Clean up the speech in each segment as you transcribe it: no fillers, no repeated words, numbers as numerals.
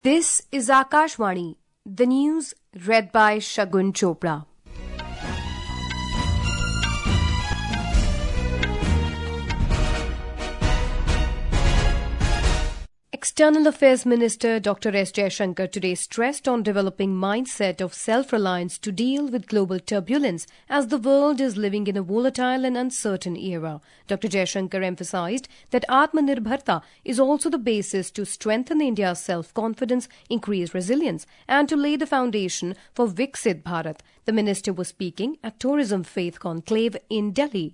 This is Akashvani, the news read by Shagun Chopra. External Affairs Minister Dr. S. Jaishankar today stressed on developing mindset of self-reliance to deal with global turbulence as the world is living in a volatile and uncertain era. Dr. Jaishankar emphasized that Atmanirbharta is also the basis to strengthen India's self-confidence, increase resilience, and to lay the foundation for Viksit Bharat. The minister was speaking at Tourism Faith Conclave in Delhi.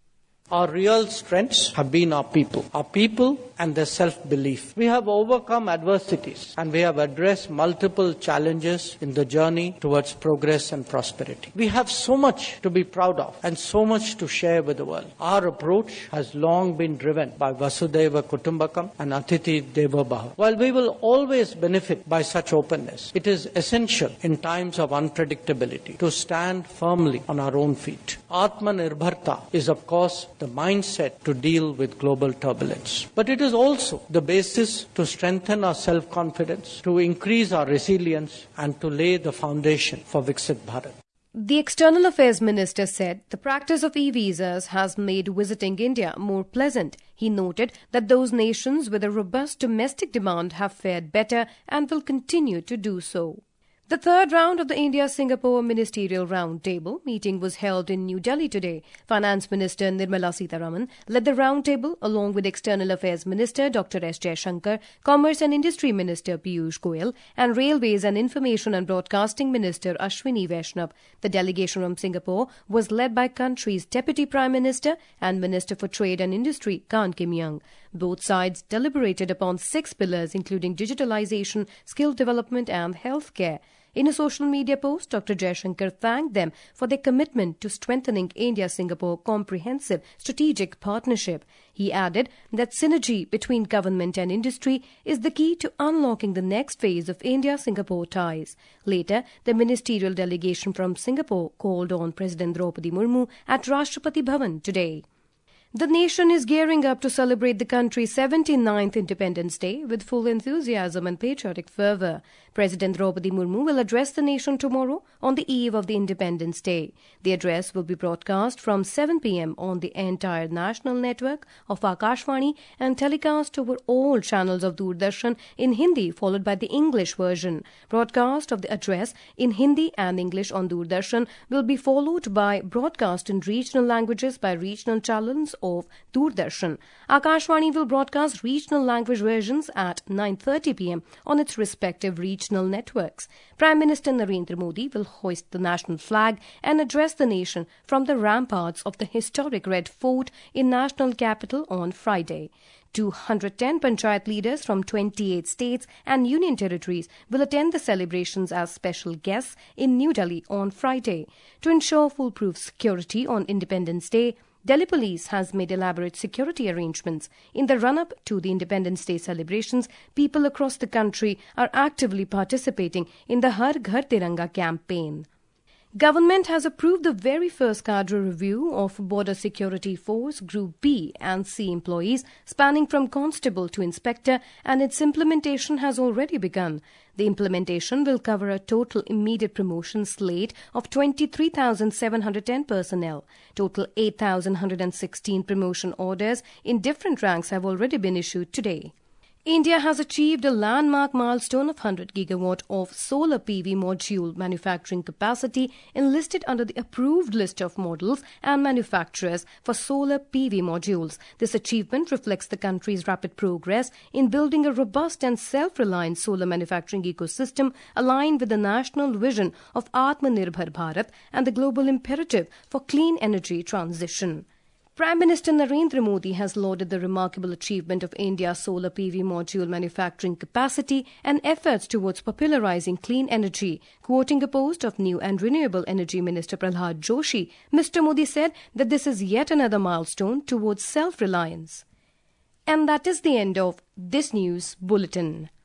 Our real strengths have been our people and their self-belief. We have overcome adversities and we have addressed multiple challenges in the journey towards progress and prosperity. We have so much to be proud of and so much to share with the world. Our approach has long been driven by Vasudhaiva Kutumbakam and Atithi Devo Bhava. While we will always benefit by such openness, it is essential in times of unpredictability to stand firmly on our own feet. Atmanirbharta is of course the mindset to deal with global turbulence. But it is also the basis to strengthen our self-confidence, to increase our resilience, and to lay the foundation for Viksit Bharat. The External Affairs Minister said the practice of e-visas has made visiting India more pleasant. He noted that those nations with a robust domestic demand have fared better and will continue to do so. The third round of the India-Singapore Ministerial Roundtable meeting was held in New Delhi today. Finance Minister Nirmala Sitharaman led the roundtable along with External Affairs Minister Dr. S. Jaishankar, Commerce and Industry Minister Piyush Goyal, and Railways and Information and Broadcasting Minister Ashwini Vaishnav. The delegation from Singapore was led by country's Deputy Prime Minister and Minister for Trade and Industry, Kan Kim Young. Both sides deliberated upon 6 pillars including digitalization, skill development and healthcare. In a social media post, Dr. Jaishankar thanked them for their commitment to strengthening India-Singapore comprehensive strategic partnership. He added that synergy between government and industry is the key to unlocking the next phase of India-Singapore ties. Later, the ministerial delegation from Singapore called on President Draupadi Murmu at Rashtrapati Bhavan today. The nation is gearing up to celebrate the country's 79th Independence Day with full enthusiasm and patriotic fervour. President Draupadi Murmu will address the nation tomorrow on the eve of the Independence Day. The address will be broadcast from 7 p.m. on the entire national network of Akashvani and telecast over all channels of Doordarshan in Hindi, followed by the English version. Broadcast of the address in Hindi and English on Doordarshan will be followed by broadcast in regional languages by regional channels of Doordarshan. Akashvani will broadcast regional language versions at 9:30 p.m. on its respective regional networks. Prime Minister Narendra Modi will hoist the national flag and address the nation from the ramparts of the historic Red Fort in national capital on Friday. 210 panchayat leaders from 28 states and union territories will attend the celebrations as special guests in New Delhi on Friday. To ensure foolproof security on Independence Day, Delhi Police has made elaborate security arrangements. In the run-up to the Independence Day celebrations, people across the country are actively participating in the Har Ghar Tiranga campaign. Government has approved the very first cadre review of Border Security Force Group B and C employees spanning from constable to inspector, and its implementation has already begun. The implementation will cover a total immediate promotion slate of 23,710 personnel. Total 8,116 promotion orders in different ranks have already been issued today. India has achieved a landmark milestone of 100 gigawatt of solar PV module manufacturing capacity enlisted under the approved list of models and manufacturers for solar PV modules. This achievement reflects the country's rapid progress in building a robust and self-reliant solar manufacturing ecosystem aligned with the national vision of Atmanirbhar Bharat and the global imperative for clean energy transition. Prime Minister Narendra Modi has lauded the remarkable achievement of India's solar PV module manufacturing capacity and efforts towards popularizing clean energy. Quoting a post of New and Renewable Energy Minister Prahlad Joshi, Mr. Modi said that this is yet another milestone towards self-reliance. And that is the end of this news bulletin.